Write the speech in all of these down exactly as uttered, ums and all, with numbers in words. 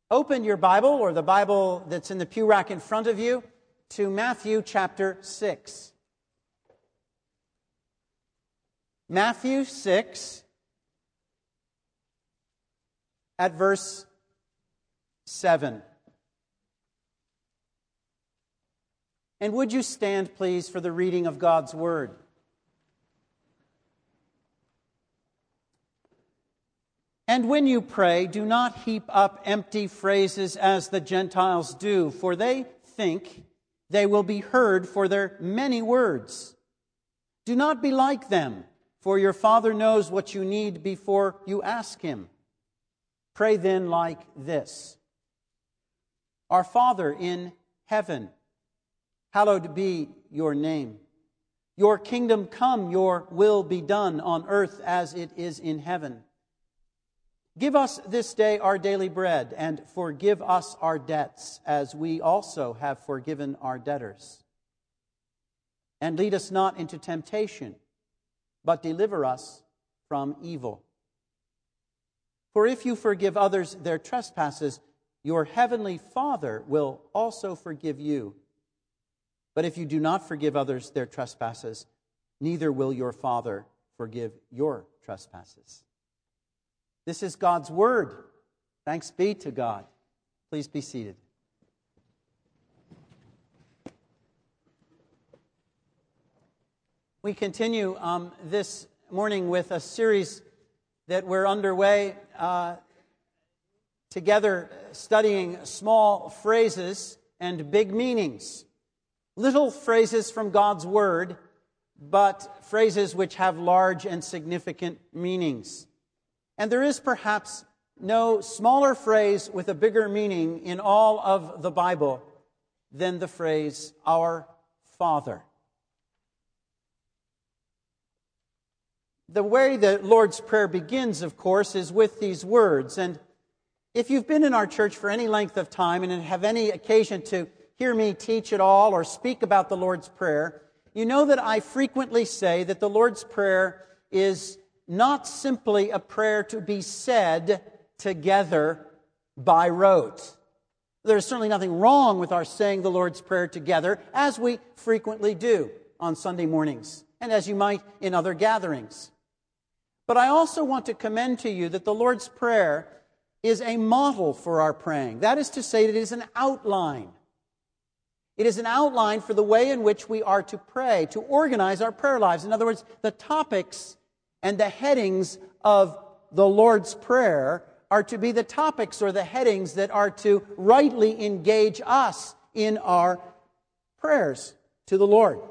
Open your Bible, or the Bible that's in the pew rack in front of you, to Matthew chapter six. Matthew six, at verse seven. And would you stand, please, for the reading of God's Word? And when you pray, do not heap up empty phrases as the Gentiles do, for they think they will be heard for their many words. Do not be like them, for your Father knows what you need before you ask Him. Pray then like this: Our Father in heaven, hallowed be your name. Your kingdom come, your will be done on earth as it is in heaven. Give us this day our daily bread, and forgive us our debts, as we also have forgiven our debtors. And lead us not into temptation, but deliver us from evil. For if you forgive others their trespasses, your heavenly Father will also forgive you. But if you do not forgive others their trespasses, neither will your Father forgive your trespasses. This is God's Word. Thanks be to God. Please be seated. We continue um, this morning with a series that we're underway uh, together, studying small phrases and big meanings. Little phrases from God's Word, but phrases which have large and significant meanings. And there is perhaps no smaller phrase with a bigger meaning in all of the Bible than the phrase, Our Father. The way the Lord's Prayer begins, of course, is with these words. And if you've been in our church for any length of time and have any occasion to hear me teach at all or speak about the Lord's Prayer, you know that I frequently say that the Lord's Prayer is not simply a prayer to be said together by rote. There's certainly nothing wrong with our saying the Lord's Prayer together, as we frequently do on Sunday mornings, and as you might in other gatherings. But I also want to commend to you that the Lord's Prayer is a model for our praying. That is to say, that it is an outline. It is an outline for the way in which we are to pray, to organize our prayer lives. In other words, the topics and the headings of the Lord's Prayer are to be the topics or the headings that are to rightly engage us in our prayers to the Lord.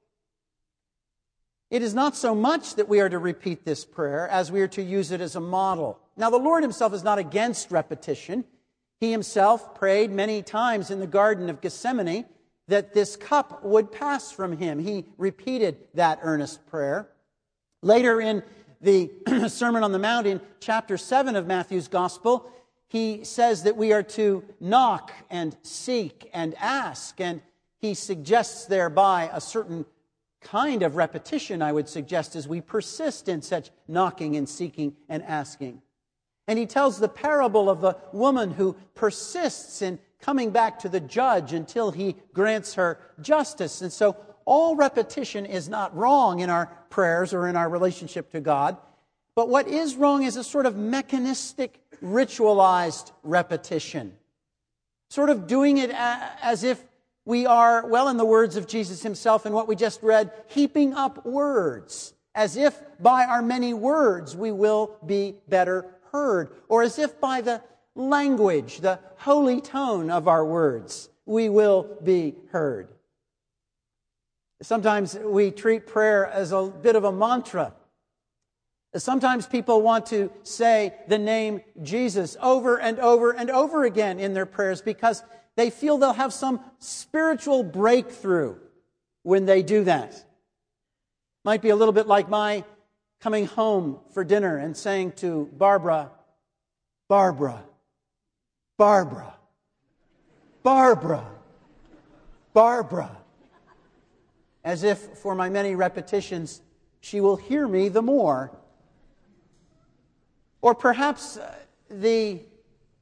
It is not so much that we are to repeat this prayer as we are to use it as a model. Now, the Lord Himself is not against repetition. He Himself prayed many times in the Garden of Gethsemane that this cup would pass from Him. He repeated that earnest prayer. Later in the Sermon on the Mount, in chapter seven of Matthew's Gospel, He says that we are to knock and seek and ask, and He suggests thereby a certain kind of repetition, I would suggest, as we persist in such knocking and seeking and asking. And He tells the parable of the woman who persists in coming back to the judge until he grants her justice. And so all repetition is not wrong in our prayers or in our relationship to God. But what is wrong is a sort of mechanistic, ritualized repetition. Sort of doing it as if we are, well, in the words of Jesus Himself in what we just read, heaping up words, as if by our many words we will be better heard, or as if by the language, the holy tone of our words, we will be heard. Sometimes we treat prayer as a bit of a mantra. Sometimes people want to say the name Jesus over and over and over again in their prayers because they feel they'll have some spiritual breakthrough when they do that. Might be a little bit like my coming home for dinner and saying to Barbara, Barbara, Barbara, Barbara, Barbara, as if for my many repetitions she will hear me the more. Or perhaps the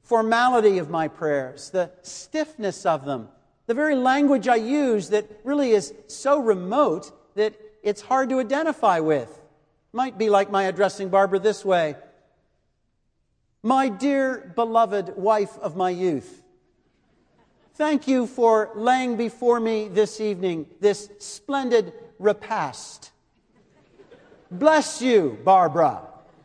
formality of my prayers, the stiffness of them, the very language I use that really is so remote that it's hard to identify with. Might be like my addressing Barbara this way. My dear beloved wife of my youth, thank you for laying before me this evening this splendid repast. Bless you, Barbara.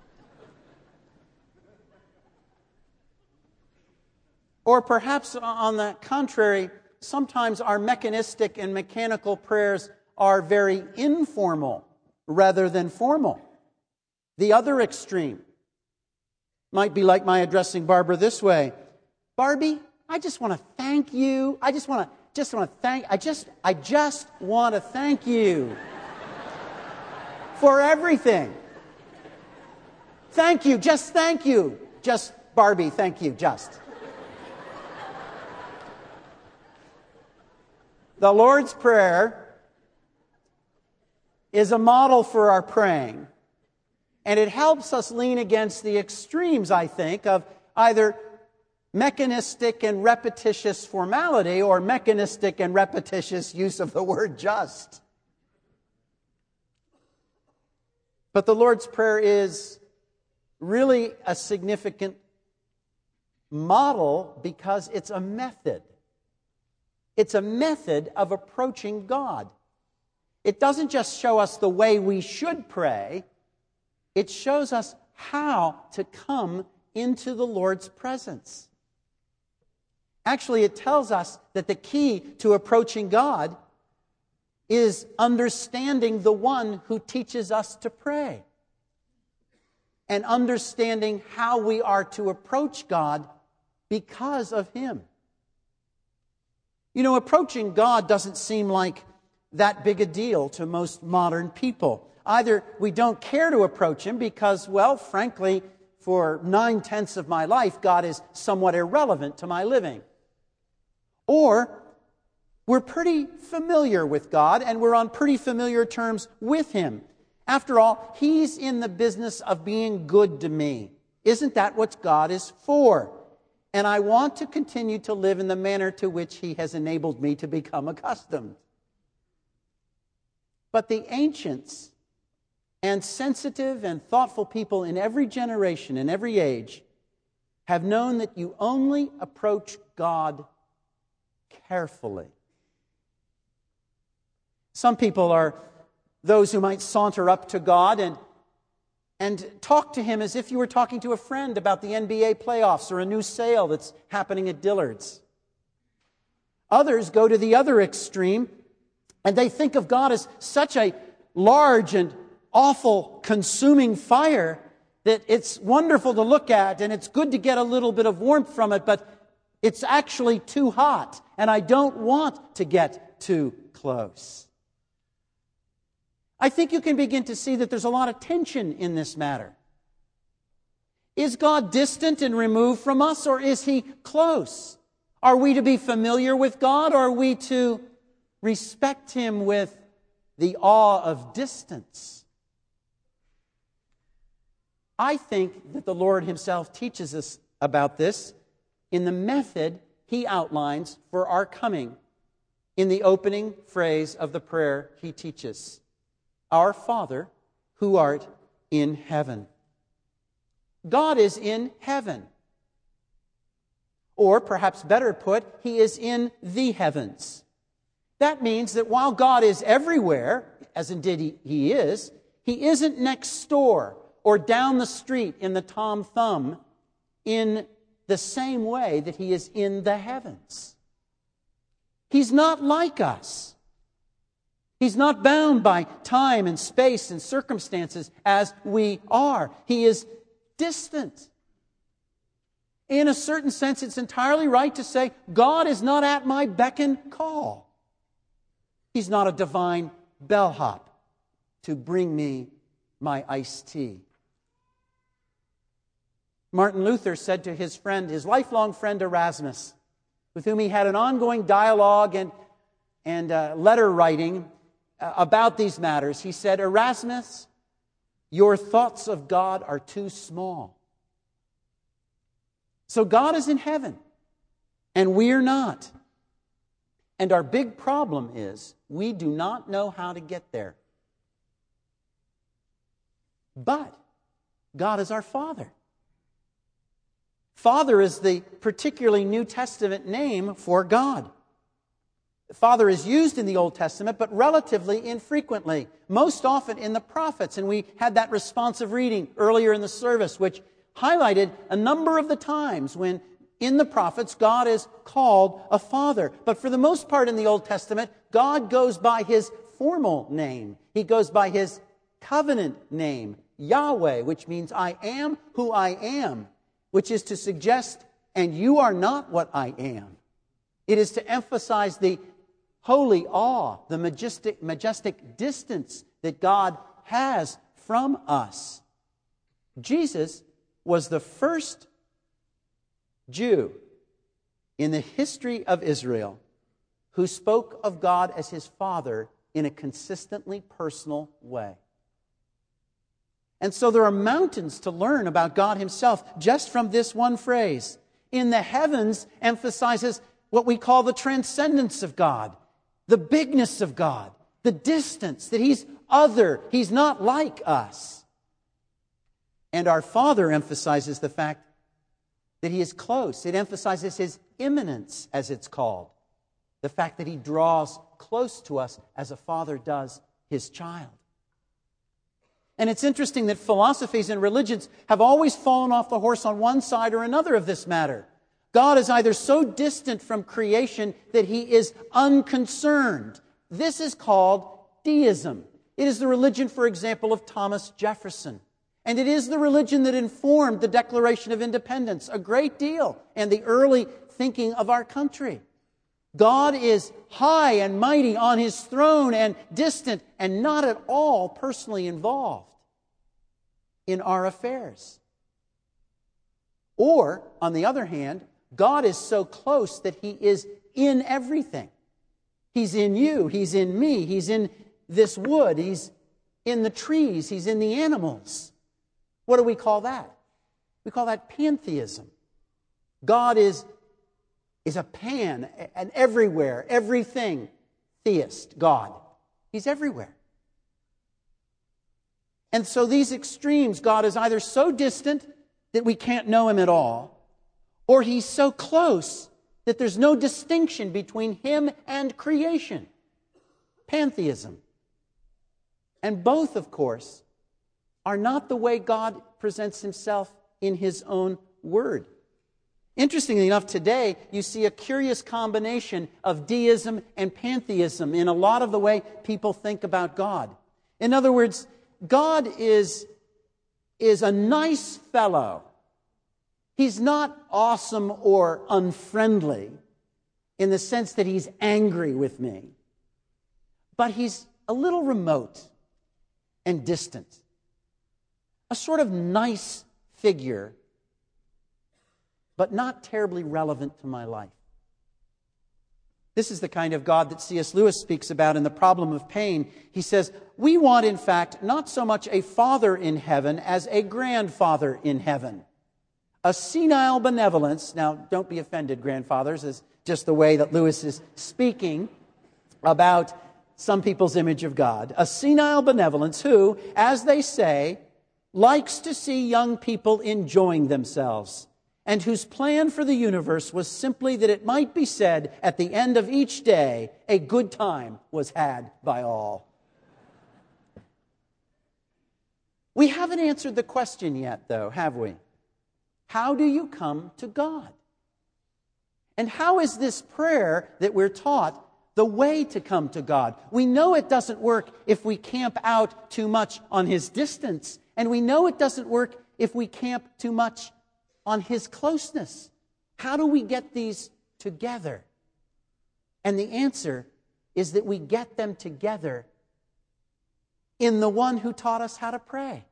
Or perhaps on the contrary, sometimes our mechanistic and mechanical prayers are very informal rather than formal. The other extreme might be like my addressing Barbara this way. Barbie, I just want to thank you. I just want to just want to thank I just I just want to thank you for everything. Thank you, just thank you. Just Barbie, thank you, just. The Lord's Prayer is a model for our praying. And it helps us lean against the extremes, I think, of either mechanistic and repetitious formality or mechanistic and repetitious use of the word just. But the Lord's Prayer is really a significant model because it's a method. It's a method of approaching God. It doesn't just show us the way we should pray. It shows us how to come into the Lord's presence. Actually, it tells us that the key to approaching God is understanding the one who teaches us to pray and understanding how we are to approach God because of Him. You know, approaching God doesn't seem like that big a deal to most modern people. Either we don't care to approach Him because, well, frankly, for nine-tenths of my life, God is somewhat irrelevant to my living. Or we're pretty familiar with God and we're on pretty familiar terms with Him. After all, He's in the business of being good to me. Isn't that what God is for? And I want to continue to live in the manner to which He has enabled me to become accustomed. But the ancients and sensitive and thoughtful people in every generation, in every age, have known that you only approach God carefully. Some people are those who might saunter up to God and, and talk to Him as if you were talking to a friend about the N B A playoffs or a new sale that's happening at Dillard's. Others go to the other extreme and they think of God as such a large and awful consuming fire that it's wonderful to look at and it's good to get a little bit of warmth from it, but it's actually too hot and I don't want to get too close. I think you can begin to see that there's a lot of tension in this matter. Is God distant and removed from us, or is He close? Are we to be familiar with God, or are we to respect Him with the awe of distance? I think that the Lord Himself teaches us about this in the method He outlines for our coming in the opening phrase of the prayer He teaches. Our Father, who art in heaven. God is in heaven. Or perhaps better put, He is in the heavens. That means that while God is everywhere, as indeed He, he is, He isn't next door or down the street in the Tom Thumb in the same way that He is in the heavens. He's not like us. He's not bound by time and space and circumstances as we are. He is distant. In a certain sense, it's entirely right to say, God is not at my beck and call. He's not a divine bellhop to bring me my iced tea. Martin Luther said to his friend, his lifelong friend Erasmus, with whom he had an ongoing dialogue and, and uh, letter writing about these matters, he said, Erasmus, your thoughts of God are too small. So God is in heaven, and we are not. And our big problem is we do not know how to get there. But God is our Father. Father is the particularly New Testament name for God. Father is used in the Old Testament, but relatively infrequently, most often in the prophets. And we had that responsive reading earlier in the service, which highlighted a number of the times when in the prophets God is called a father. But for the most part in the Old Testament, God goes by His formal name. He goes by His covenant name, Yahweh, which means I am who I am, which is to suggest, and you are not what I am. It is to emphasize the holy awe, the majestic, majestic distance that God has from us. Jesus was the first Jew in the history of Israel who spoke of God as His Father in a consistently personal way. And so there are mountains to learn about God Himself just from this one phrase. In the heavens emphasizes what we call the transcendence of God, the bigness of God, the distance, that He's other, He's not like us. And our Father emphasizes the fact that He is close. It emphasizes His immanence, as it's called. The fact that He draws close to us as a father does his child. And it's interesting that philosophies and religions have always fallen off the horse on one side or another of this matter. God is either so distant from creation that He is unconcerned. This is called deism. It is the religion, for example, of Thomas Jefferson. And it is the religion that informed the Declaration of Independence a great deal and the early thinking of our country. God is high and mighty on His throne and distant and not at all personally involved in our affairs. Or, on the other hand, God is so close that He is in everything. He's in you, He's in me, He's in this wood, He's in the trees, He's in the animals. What do we call that? We call that pantheism. God is, is a pan, an everywhere, everything theist, God. He's everywhere. And so these extremes, God is either so distant that we can't know Him at all, or He's so close that there's no distinction between Him and creation. Pantheism. And both, of course, are not the way God presents Himself in His own Word. Interestingly enough, today you see a curious combination of deism and pantheism in a lot of the way people think about God. In other words, God is, is a nice fellow. He's not awesome or unfriendly in the sense that He's angry with me. But He's a little remote and distant. A sort of nice figure, but not terribly relevant to my life. This is the kind of God that C S Lewis speaks about in The Problem of Pain. He says, we want, in fact, not so much a father in heaven as a grandfather in heaven. A senile benevolence, now don't be offended, grandfathers, is just the way that Lewis is speaking about some people's image of God. A senile benevolence who, as they say, likes to see young people enjoying themselves, and whose plan for the universe was simply that it might be said at the end of each day, a good time was had by all. We haven't answered the question yet, though, have we? How do you come to God? And how is this prayer that we're taught the way to come to God? We know it doesn't work if we camp out too much on His distance, and we know it doesn't work if we camp too much on His closeness. How do we get these together? And the answer is that we get them together in the one who taught us how to pray.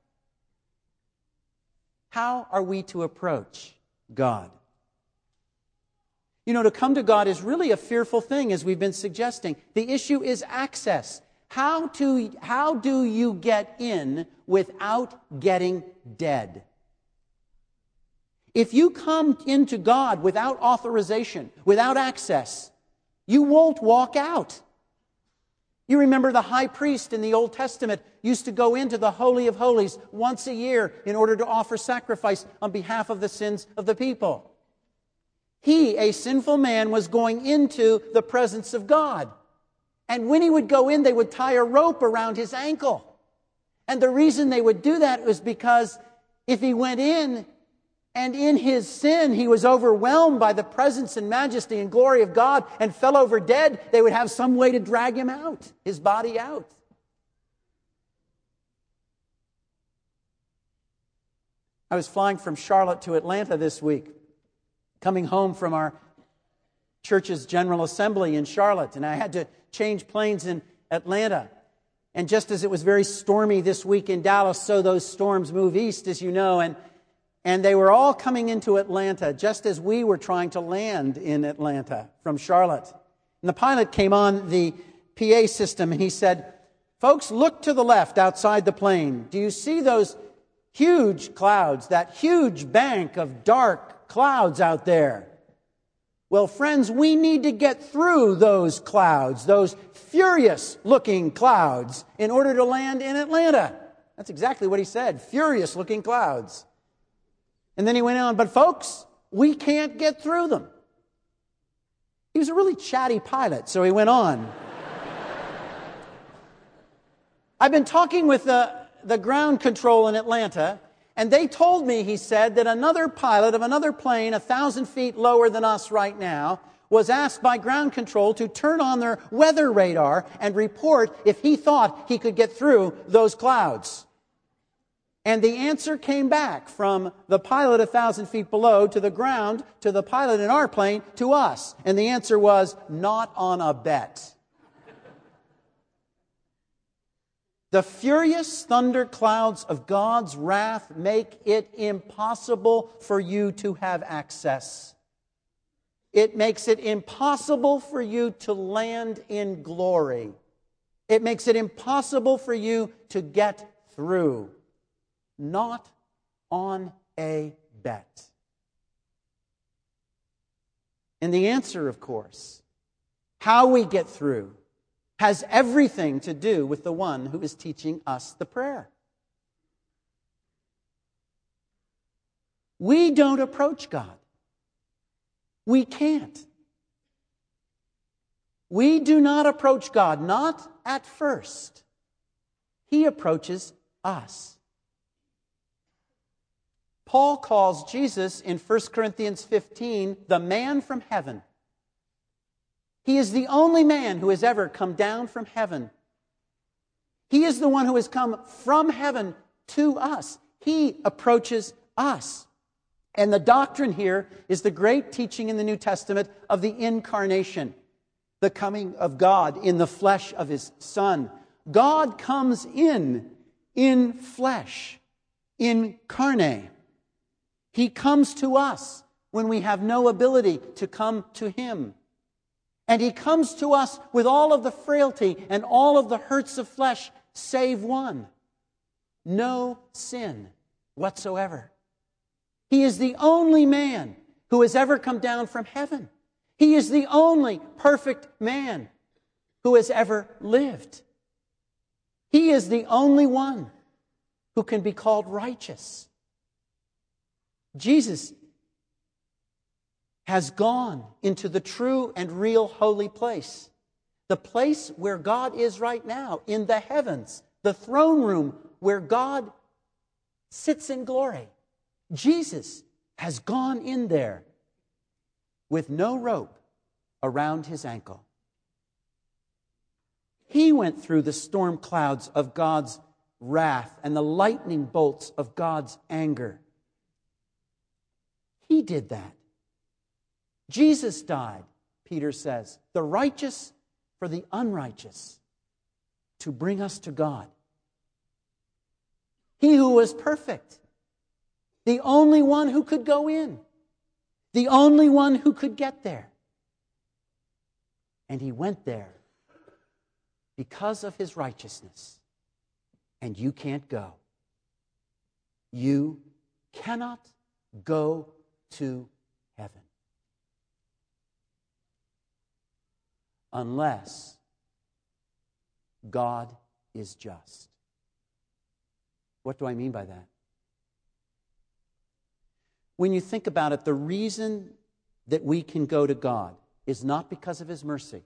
How are we to approach God? You know, to come to God is really a fearful thing, as we've been suggesting. The issue is access. How to, how do you get in without getting dead? If you come into God without authorization, without access, you won't walk out. You remember the high priest in the Old Testament used to go into the Holy of Holies once a year in order to offer sacrifice on behalf of the sins of the people. He, a sinful man, was going into the presence of God. And when he would go in, they would tie a rope around his ankle. And the reason they would do that was because if he went in and in his sin he was overwhelmed by the presence and majesty and glory of God and fell over dead, they would have some way to drag him out, his body out. I was flying from Charlotte to Atlanta this week, coming home from our church's General Assembly in Charlotte, and I had to change planes in Atlanta. And just as it was very stormy this week in Dallas, so those storms move east, as you know, and and they were all coming into Atlanta just as we were trying to land in Atlanta from Charlotte. And the pilot came on the P A system and he said, "Folks, look to the left outside the plane. Do you see those huge clouds, that huge bank of dark clouds out there? Well, friends, we need to get through those clouds, those furious-looking clouds, in order to land in Atlanta." That's exactly what he said, furious-looking clouds. And then he went on, "But folks, we can't get through them." He was a really chatty pilot, so he went on. I've been talking with the, the ground control in Atlanta, and they told me, he said, that another pilot of another plane a thousand feet lower than us right now was asked by ground control to turn on their weather radar and report if he thought he could get through those clouds. And the answer came back from the pilot a thousand feet below to the ground, to the pilot in our plane, to us. And the answer was, not on a bet. The furious thunder clouds of God's wrath make it impossible for you to have access. It makes it impossible for you to land in glory. It makes it impossible for you to get through. Not on a bet. And the answer, of course, how we get through, has everything to do with the one who is teaching us the prayer. We don't approach God. We can't. We do not approach God, not at first. He approaches us. Paul calls Jesus in First Corinthians fifteen the man from heaven. He is the only man who has ever come down from heaven. He is the one who has come from heaven to us. He approaches us. And the doctrine here is the great teaching in the New Testament of the incarnation, the coming of God in the flesh of His Son. God comes in, in flesh, incarnate. He comes to us when we have no ability to come to Him. And He comes to us with all of the frailty and all of the hurts of flesh, save one. No sin whatsoever. He is the only man who has ever come down from heaven. He is the only perfect man who has ever lived. He is the only one who can be called righteous. Jesus has gone into the true and real holy place, the place where God is right now, in the heavens, the throne room where God sits in glory. Jesus has gone in there with no rope around His ankle. He went through the storm clouds of God's wrath and the lightning bolts of God's anger. He did that. Jesus died, Peter says, the righteous for the unrighteous, to bring us to God. He who was perfect, the only one who could go in, the only one who could get there. And He went there because of His righteousness. And you can't go. You cannot go to heaven. Unless God is just. What do I mean by that? When you think about it, the reason that we can go to God is not because of His mercy.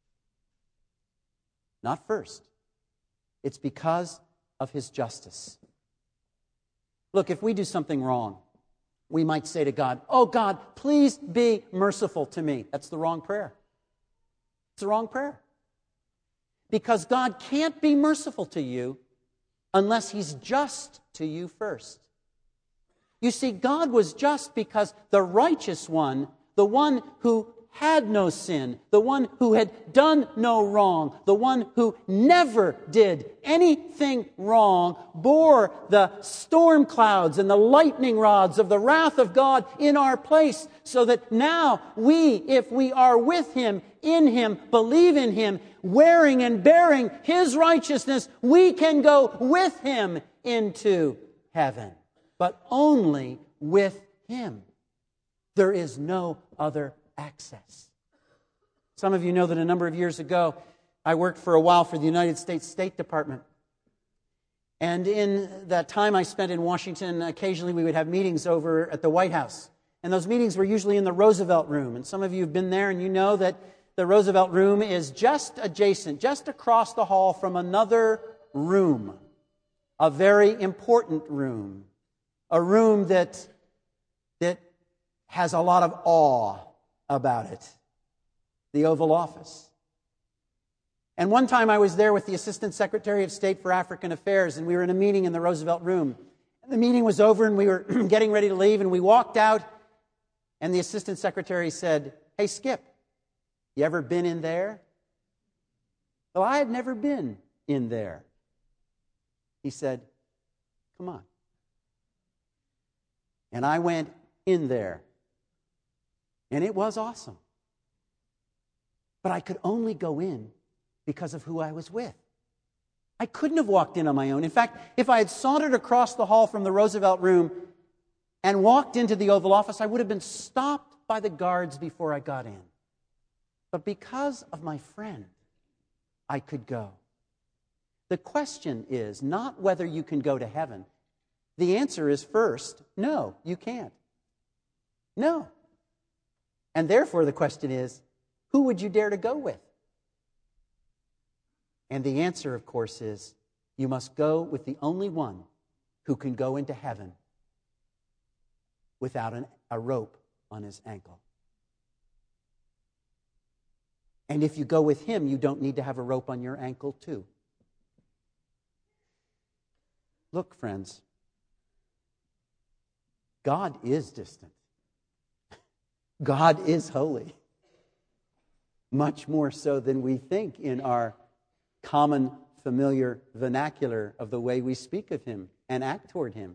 Not first. It's because of His justice. Look, if we do something wrong, we might say to God, "Oh God, please be merciful to me." That's the wrong prayer. It's the wrong prayer. Because God can't be merciful to you unless He's just to you first. You see, God was just because the righteous one, the one who had no sin, the one who had done no wrong, the one who never did anything wrong, bore the storm clouds and the lightning rods of the wrath of God in our place, so that now we, if we are with Him, in Him, believe in Him, wearing and bearing His righteousness, we can go with Him into heaven. But only with Him. There is no other access. Some of you know that a number of years ago, I worked for a while for the United States State Department. And in that time I spent in Washington, occasionally we would have meetings over at the White House. And those meetings were usually in the Roosevelt Room. And some of you have been there and you know that the Roosevelt Room is just adjacent, just across the hall from another room. A very important room. A room that, that has a lot of awe about it. The Oval Office. And one time I was there with the Assistant Secretary of State for African Affairs, and we were in a meeting in the Roosevelt Room. And the meeting was over, and we were getting ready to leave, and we walked out, and the Assistant Secretary said, "Hey, Skip, you ever been in there?" Well, I had never been in there. He said, "Come on." And I went in there. And it was awesome. But I could only go in because of who I was with. I couldn't have walked in on my own. In fact, if I had sauntered across the hall from the Roosevelt Room and walked into the Oval Office, I would have been stopped by the guards before I got in. But because of my friend, I could go. The question is not whether you can go to heaven. The answer is first, no, you can't. No. And therefore the question is, who would you dare to go with? And the answer, of course, is you must go with the only one who can go into heaven without an, a rope on his ankle. And if you go with Him, you don't need to have a rope on your ankle too. Look, friends, God is distant. God is holy. Much more so than we think in our common, familiar vernacular of the way we speak of Him and act toward Him.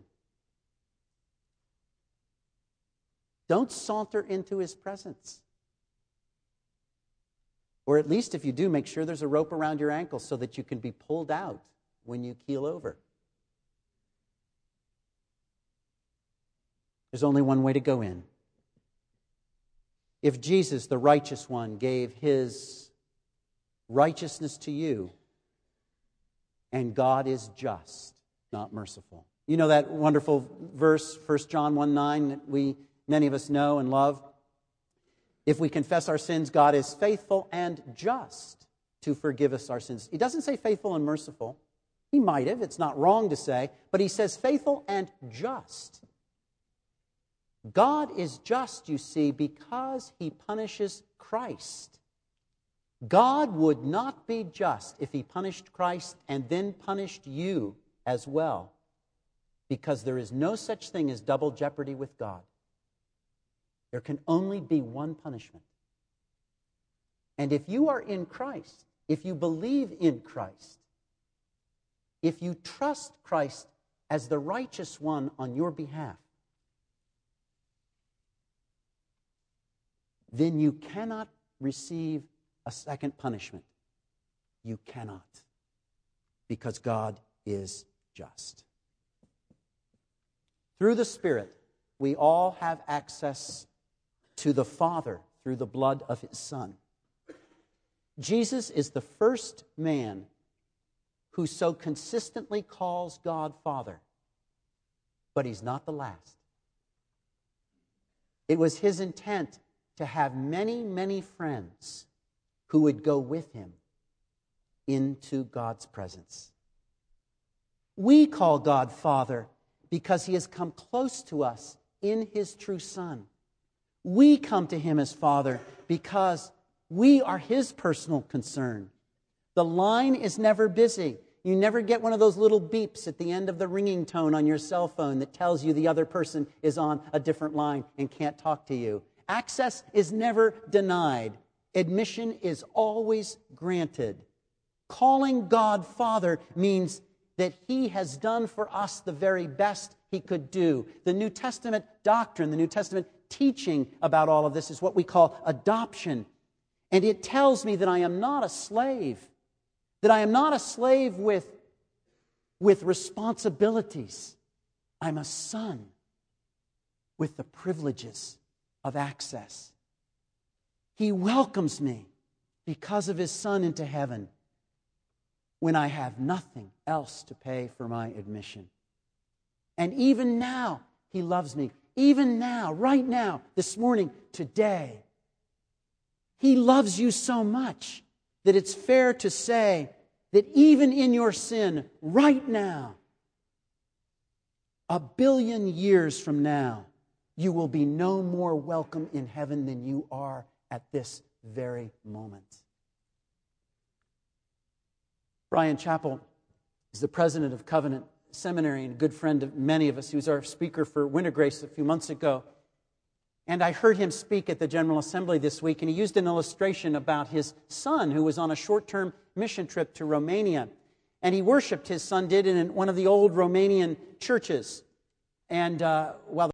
Don't saunter into His presence. Or at least if you do, make sure there's a rope around your ankle so that you can be pulled out when you keel over. There's only one way to go in. If Jesus, the righteous one, gave His righteousness to you, and God is just, not merciful. You know that wonderful verse, First John one nine, that we many of us know and love? If we confess our sins, God is faithful and just to forgive us our sins. He doesn't say faithful and merciful. He might have, it's not wrong to say, but He says faithful and just. God is just, you see, because He punishes Christ. God would not be just if He punished Christ and then punished you as well, because there is no such thing as double jeopardy with God. There can only be one punishment. And if you are in Christ, if you believe in Christ, if you trust Christ as the righteous one on your behalf, then you cannot receive a second punishment. You cannot. Because God is just. Through the Spirit, we all have access to the Father through the blood of His Son. Jesus is the first man who so consistently calls God Father, but He's not the last. It was His intent to have many, many friends who would go with Him into God's presence. We call God Father because He has come close to us in His true Son. We come to Him as Father because we are His personal concern. The line is never busy. You never get one of those little beeps at the end of the ringing tone on your cell phone that tells you the other person is on a different line and can't talk to you. Access is never denied. Admission is always granted. Calling God Father means that He has done for us the very best He could do. The New Testament doctrine, the New Testament teaching about all of this is what we call adoption. And it tells me that I am not a slave, that I am not a slave with, with responsibilities. I'm a son with the privileges of access. He welcomes me because of His Son into heaven when I have nothing else to pay for my admission. And even now, He loves me. Even now, right now, this morning, today, He loves you so much that it's fair to say that even in your sin, right now, a billion years from now, you will be no more welcome in heaven than you are at this very moment. Brian Chappell is the president of Covenant Seminary and a good friend of many of us. He was our speaker for Winter Grace a few months ago. And I heard him speak at the General Assembly this week, and he used an illustration about his son who was on a short-term mission trip to Romania. And he worshipped, his son did, in one of the old Romanian churches. And uh, while